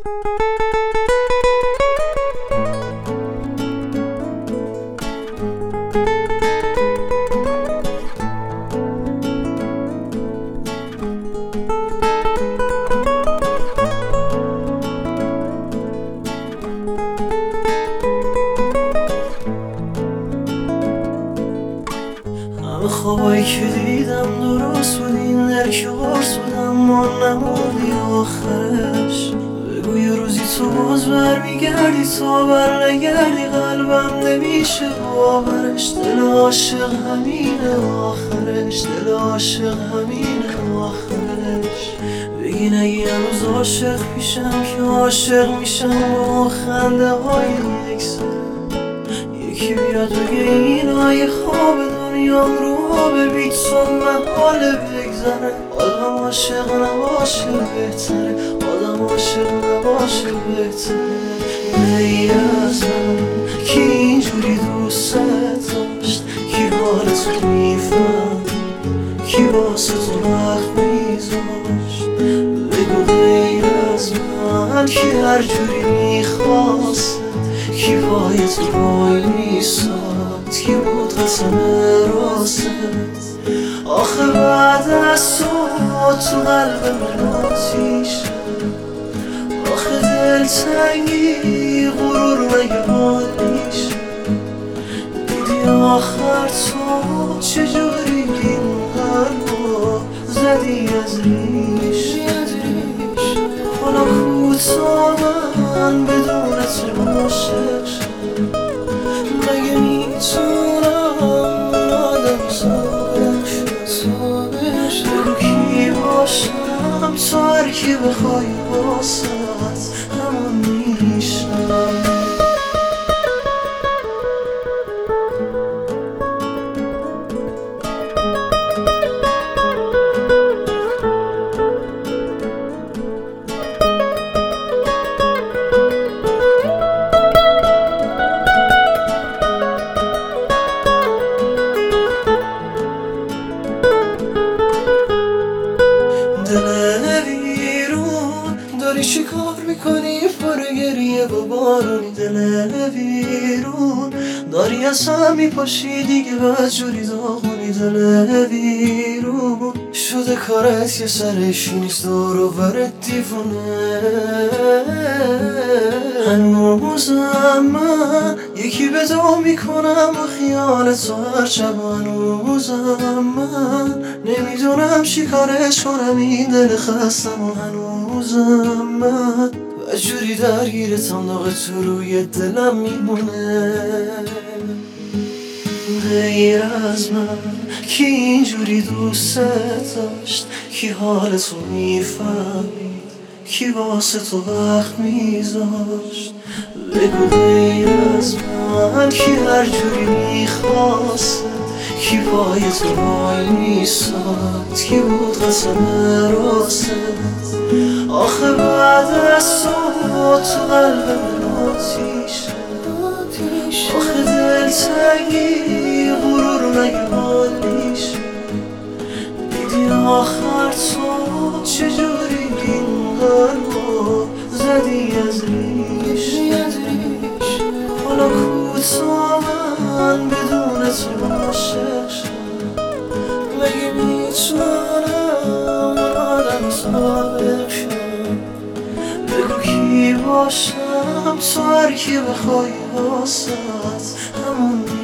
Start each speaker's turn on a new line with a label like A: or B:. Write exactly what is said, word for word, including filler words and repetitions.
A: همه خوابایی که دیدم درست بود، این در که قرص بود اما نموندی آخرش. بگو یه روزی تو باز برمیگردی، تا بر نگردی قلبم نمیشه باورش. دل عاشق همینه آخرش، دل عاشق همینه آخرش. بگی نگی هنوز عاشق پیشم که عاشق میشم با خنده های یک سر. یکی بیاد بگه این های خواب دنیام رو به بی تو محاله بگذره. آدم عاشق نباشه بهتره، آدم عاشق نباشه بهتره. ای از من کی اینجوری دوست داشت، کی حالتو میفهم، کی واسه تو وقت میذاشت. بگو غیر از من کی هر جوری میخواست، کی پای تو وای میساد، کی بود قسم راست. آخه بعد از تو تو قلب من آتیشه، آخه دلتنگی غرور مگه حال میشه. دیدی آخر تو چجوری این قلبو زدی از ریش. حالا کوتا من بدون تو عاشق شدم، مگه میتونم اون آدم سابق شد. بگو کی باشم تو هر کی بخوای واسط همون میشم. دل ویرون داری چی کار میکنی پر گریه و بارونی. دل ویرون داری از هم میپاشی دیگه بدجوری داغونی. دل ویرون شده کارت یه سرشی نیست دور و برت دیوونه. هنوزم من یکی به دو میکنم با خیال تو هر شب. هنوزم من نمیدونم چی کارش کنم این دل خستم. و هنوزم من بدجوری درگیرتم، داغ تو روی دلم میمونه. غیر از من کی اینجوری دوست داشت، کی حال تو میفهمید، کی واسه تو وقت میذاشت. بگو غیر از من کی هر جوری میخواست، کی پای تو وای میساد، کی بود قسم راست. آخه بعد از تو تو قلب من آتیشه، آخه دلتنگی غرور مگه حال میشه. دیدی آخر تو چجوری این قلبو زدی از ریش. حالا کوتا من بدون تو عاشق شدم، مگه میتونم اون آدم سابق شدم. بگو کی باشم تو هر کی بخوای واسط همون